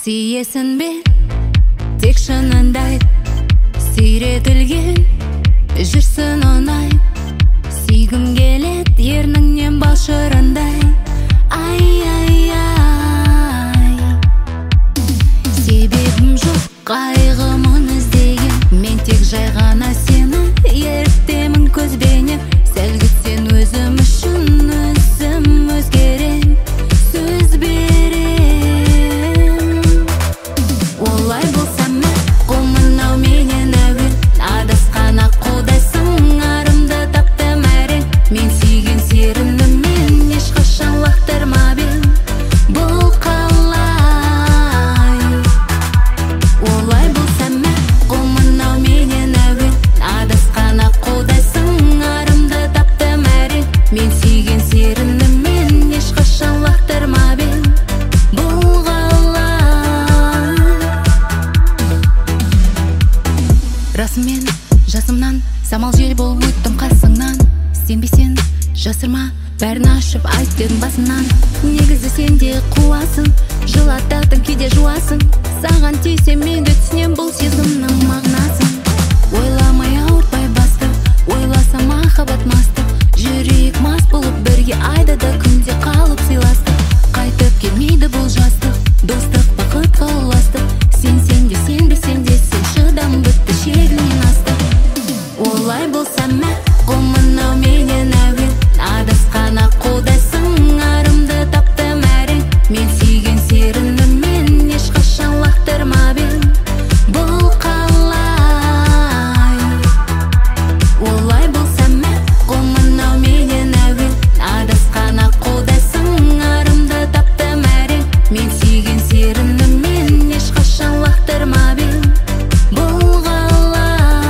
Сүйесің бе, тек шынында айт, сүйретілген жүрсін оңай. Сүйгім келет ерніңнен бал шырындай. Ай, себебім жоқ қайғымын іздеген, мен тек жай ғана сені ертемін көзбенен. Сәл күтсең өзім үшін өзім өзгерем, сөз берем. Олай болса мә мынау менен әуен, адасқан аққудайсың, арымды таптым әрең. Мен сүйген серініммен ешқашан лақтырмап ең, бұл қалай? Олай болса мә мынау менен әуен, адасқан аққудайсың, арымды таптым әрең. Мен сүйген серініммен ешқашан лақтырмап ең, бұл қалай? Расымен жасымнан самал жел болып өттім қасыңнан. Сенбесең жасырма, бәрін ашып айт дедің басынан. Негізі сен де қуасың, жылататын кейде жуасың. Саған тисе мен де түсінем бұл сезімнің мағынасын. Ойламай ауыртпай басты, ойласа махаббат масты. Жүрек мас болып бірге айдада күнде қалып сыйластық. Қайтып келмейді бұл жастық, достық бақытқа ұластық. Сенсең де сенбесең де сен шыдам бітті, шегінен асты. Олай болса мә мынау менен әуен, адасқан аққудайсың, арымды таптым әрең. Мен сүйген серініммен ешқашан лақтырмап ең, бұл қалай? Олай болса мә мынау менен әуен, адасқан аққудайсың, арымды таптым әрең. Мен сүйген серініммен ешқашан лақтырмап ең, бұл қалай?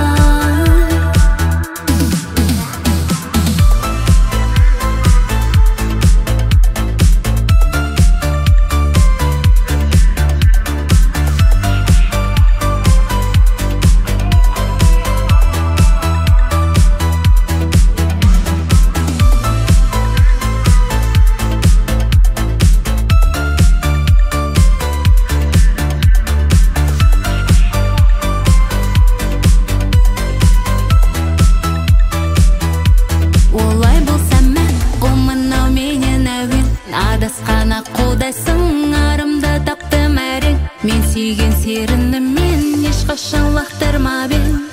Олай болса мә мынау менен әуен, адасқан аққудайсың, арымды таптым әрең. Мен сүйген серініммен ешқашан лақтырмап ең,